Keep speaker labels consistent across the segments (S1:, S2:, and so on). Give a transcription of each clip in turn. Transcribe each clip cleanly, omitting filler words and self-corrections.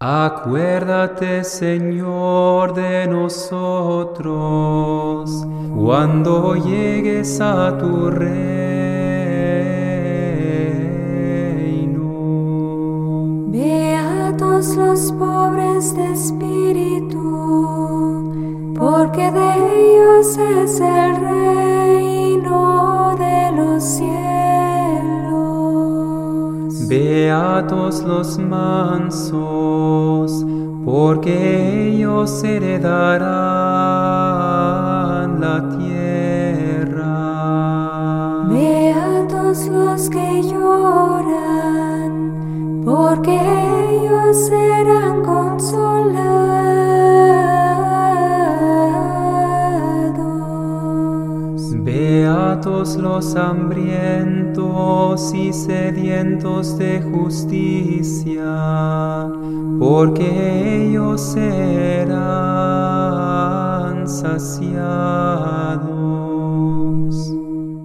S1: Acuérdate, Señor, de nosotros, cuando llegues a tu reino.
S2: Beatos los pobres de espíritu, porque de ellos es el reino de los cielos.
S1: Beatos los mansos, porque ellos heredarán la tierra.
S2: Beatos los que lloran, porque ellos serán consolados.
S1: Beatos los hambrientos y sedientos de justicia, porque ellos serán saciados.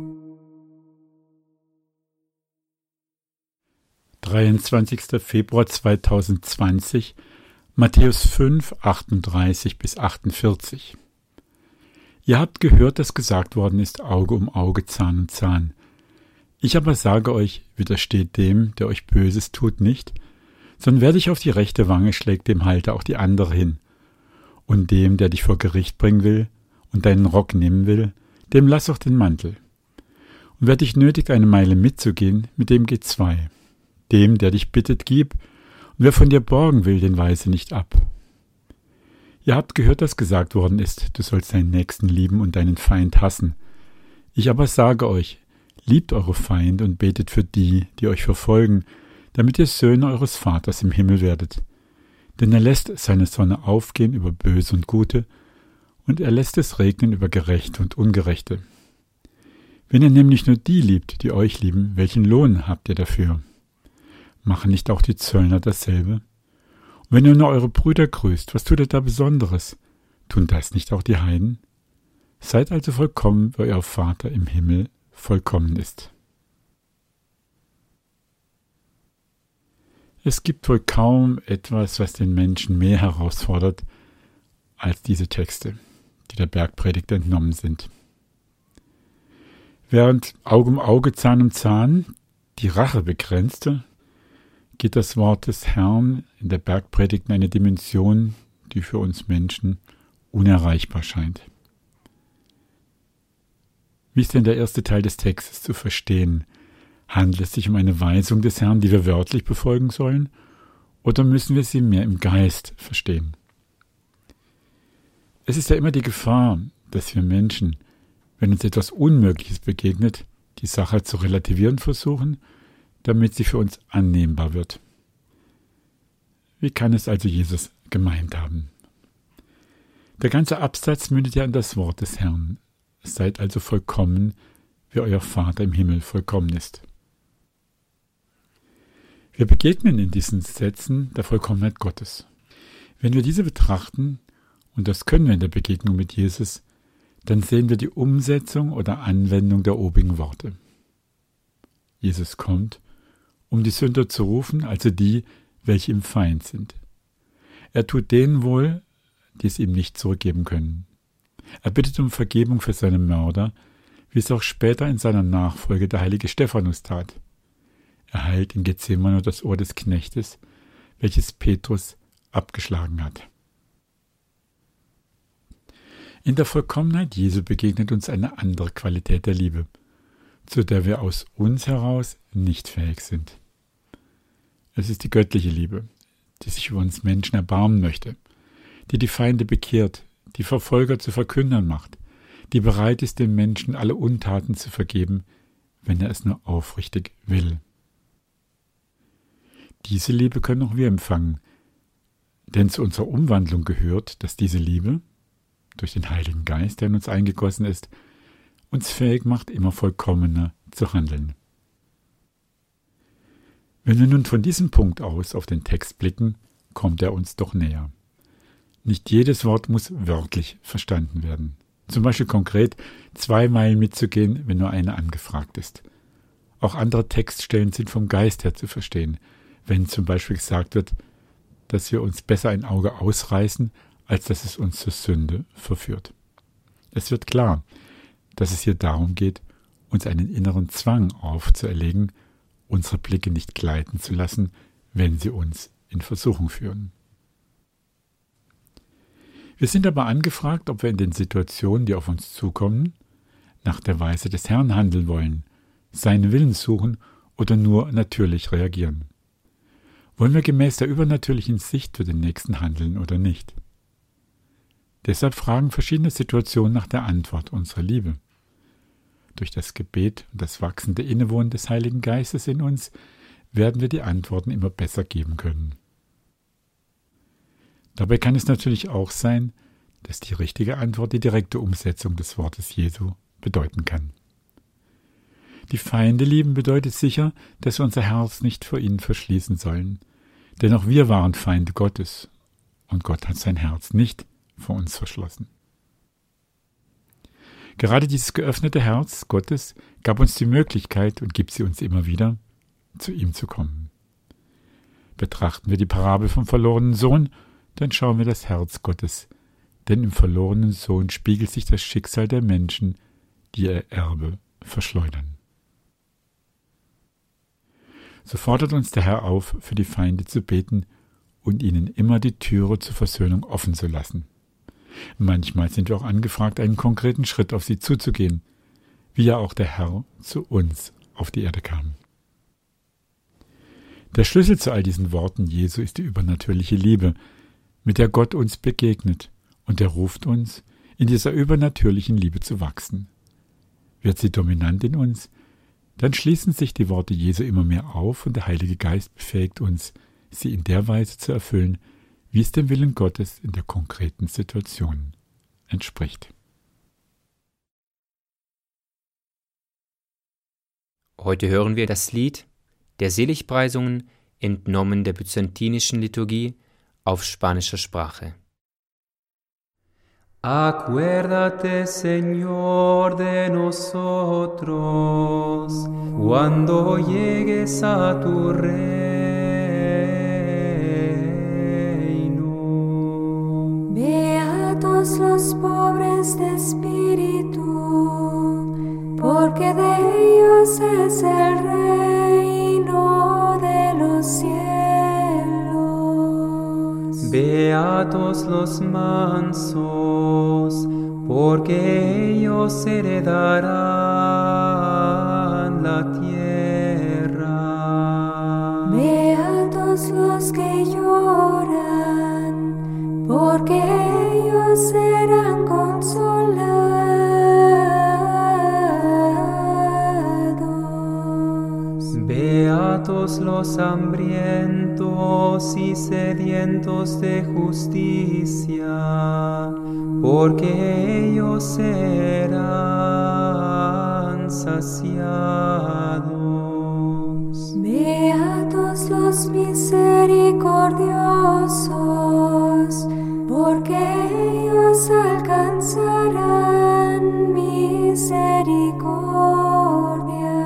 S3: 23. Februar 2020, Matthäus 5, 38 bis 48. Ihr habt gehört, dass gesagt worden ist, Auge um Auge, Zahn um Zahn. Ich aber sage euch, widersteht dem, der euch Böses tut, nicht, sondern wer dich auf die rechte Wange schlägt, dem halte auch die andere hin. Und dem, der dich vor Gericht bringen will und deinen Rock nehmen will, dem lass auch den Mantel. Und wer dich nötigt, eine Meile mitzugehen, mit dem geh 2. Dem, der dich bittet, gib, und wer von dir borgen will, den weise nicht ab. Ihr habt gehört, dass gesagt worden ist, du sollst deinen Nächsten lieben und deinen Feind hassen. Ich aber sage euch, liebt eure Feinde und betet für die, die euch verfolgen, damit ihr Söhne eures Vaters im Himmel werdet. Denn er lässt seine Sonne aufgehen über Böse und Gute, und er lässt es regnen über Gerechte und Ungerechte. Wenn ihr nämlich nur die liebt, die euch lieben, welchen Lohn habt ihr dafür? Machen nicht auch die Zöllner dasselbe? Und wenn ihr nur eure Brüder grüßt, was tut ihr da Besonderes? Tun das nicht auch die Heiden? Seid also vollkommen, wie euer Vater im Himmel vollkommen ist. Es gibt wohl kaum etwas, was den Menschen mehr herausfordert, als diese Texte, die der Bergpredigt entnommen sind. Während Auge um Auge, Zahn um Zahn die Rache begrenzte, geht das Wort des Herrn in der Bergpredigt in eine Dimension, die für uns Menschen unerreichbar scheint. Wie ist denn der erste Teil des Textes zu verstehen? Handelt es sich um eine Weisung des Herrn, die wir wörtlich befolgen sollen, oder müssen wir sie mehr im Geist verstehen? Es ist ja immer die Gefahr, dass wir Menschen, wenn uns etwas Unmögliches begegnet, die Sache zu relativieren versuchen, damit sie für uns annehmbar wird. Wie kann es also Jesus gemeint haben? Der ganze Absatz mündet ja in das Wort des Herrn. Seid also vollkommen, wie euer Vater im Himmel vollkommen ist. Wir begegnen in diesen Sätzen der Vollkommenheit Gottes. Wenn wir diese betrachten, und das können wir in der Begegnung mit Jesus, dann sehen wir die Umsetzung oder Anwendung der obigen Worte. Jesus kommt, um die Sünder zu rufen, also die, welche ihm Feind sind. Er tut denen wohl, die es ihm nicht zurückgeben können. Er bittet um Vergebung für seine Mörder, wie es auch später in seiner Nachfolge der heilige Stephanus tat. Er heilt in Gethsemane das Ohr des Knechtes, welches Petrus abgeschlagen hat. In der Vollkommenheit Jesu begegnet uns eine andere Qualität der Liebe, zu der wir aus uns heraus nicht fähig sind. Es ist die göttliche Liebe, die sich über uns Menschen erbarmen möchte, die die Feinde bekehrt, die Verfolger zu Verkündern macht, die bereit ist, dem Menschen alle Untaten zu vergeben, wenn er es nur aufrichtig will. Diese Liebe können auch wir empfangen, denn zu unserer Umwandlung gehört, dass diese Liebe, durch den Heiligen Geist, der in uns eingegossen ist, uns fähig macht, immer vollkommener zu handeln. Wenn wir nun von diesem Punkt aus auf den Text blicken, kommt er uns doch näher. Nicht jedes Wort muss wörtlich verstanden werden. Zum Beispiel konkret 2 Meilen mitzugehen, wenn nur eine angefragt ist. Auch andere Textstellen sind vom Geist her zu verstehen, wenn zum Beispiel gesagt wird, dass wir uns besser ein Auge ausreißen, als dass es uns zur Sünde verführt. Es wird klar, dass es hier darum geht, uns einen inneren Zwang aufzuerlegen, unsere Blicke nicht gleiten zu lassen, wenn sie uns in Versuchung führen. Wir sind aber angefragt, ob wir in den Situationen, die auf uns zukommen, nach der Weise des Herrn handeln wollen, seinen Willen suchen oder nur natürlich reagieren. Wollen wir gemäß der übernatürlichen Sicht für den Nächsten handeln oder nicht? Deshalb fragen verschiedene Situationen nach der Antwort unserer Liebe. Durch das Gebet und das wachsende Innewohnen des Heiligen Geistes in uns werden wir die Antworten immer besser geben können. Dabei kann es natürlich auch sein, dass die richtige Antwort die direkte Umsetzung des Wortes Jesu bedeuten kann. Die Feinde lieben bedeutet sicher, dass wir unser Herz nicht vor ihnen verschließen sollen, denn auch wir waren Feinde Gottes und Gott hat sein Herz nicht vor uns verschlossen. Gerade dieses geöffnete Herz Gottes gab uns die Möglichkeit und gibt sie uns immer wieder, zu ihm zu kommen. Betrachten wir die Parabel vom verlorenen Sohn, dann schauen wir das Herz Gottes, denn im verlorenen Sohn spiegelt sich das Schicksal der Menschen, die ihr Erbe verschleudern. So fordert uns der Herr auf, für die Feinde zu beten und ihnen immer die Türe zur Versöhnung offen zu lassen. Manchmal sind wir auch angefragt, einen konkreten Schritt auf sie zuzugehen, wie ja auch der Herr zu uns auf die Erde kam. Der Schlüssel zu all diesen Worten Jesu ist die übernatürliche Liebe, mit der Gott uns begegnet, und er ruft uns, in dieser übernatürlichen Liebe zu wachsen. Wird sie dominant in uns, dann schließen sich die Worte Jesu immer mehr auf und der Heilige Geist befähigt uns, sie in der Weise zu erfüllen, wie es dem Willen Gottes in der konkreten Situation entspricht.
S4: Heute hören wir das Lied der Seligpreisungen, entnommen der byzantinischen Liturgie, auf spanischer Sprache.
S1: Acuérdate, Señor, de nosotros, cuando llegues a tu reino.
S2: Beatos los pobres de espíritu, porque de ellos es el reino de los cielos.
S1: Beatos los mansos, porque ellos heredarán la tierra.
S2: Beatos los que lloran, porque ellos serán consolados.
S1: Beatos los hambrientos y sedientos de justicia, porque ellos serán saciados.
S2: Beatos los misericordiosos, porque ellos alcanzarán misericordia.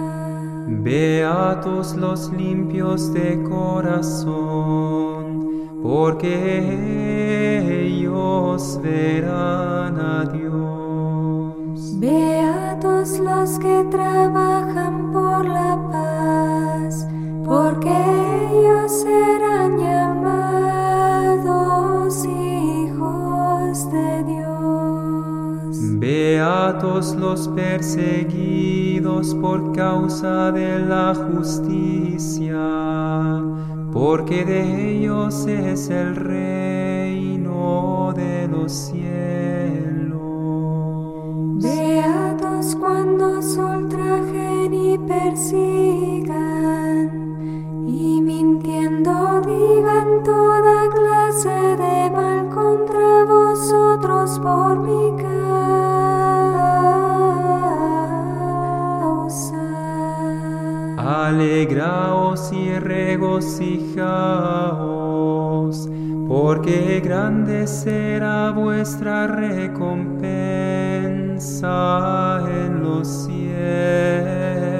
S1: Beatos los limpios de corazón, porque ellos verán a Dios.
S2: Beatos los que trabajan por la paz, porque ellos serán llamados hijos de Dios.
S1: Beatos los perseguidos por causa de la justicia, porque de ellos es el reino de los cielos.
S2: Beatos cuando os ultrajen y persigan, y mintiendo digan toda clase de mal contra vosotros por mi causa.
S1: Alegraos y regocijaos, porque grande será vuestra recompensa en los cielos.